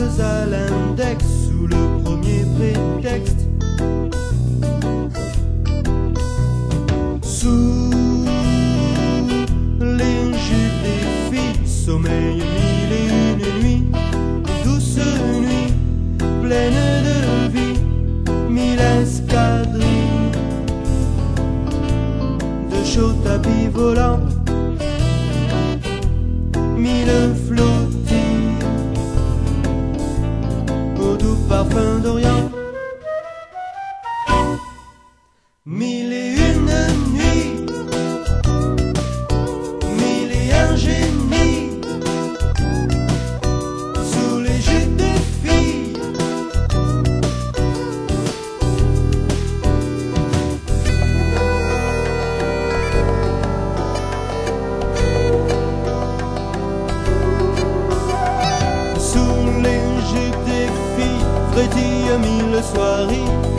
à l'index sous le premier prétexte. Sous les jupes des filles sommeillent mille et une nuits, douce nuit pleine de vie, mille escadrilles de chauds tapis volants, mille flottilles au doux parfum d'Orient. Mille et une nuits, mille et un génie sous les jupes des filles. Sous les jupes des filles frétillent mille soieries,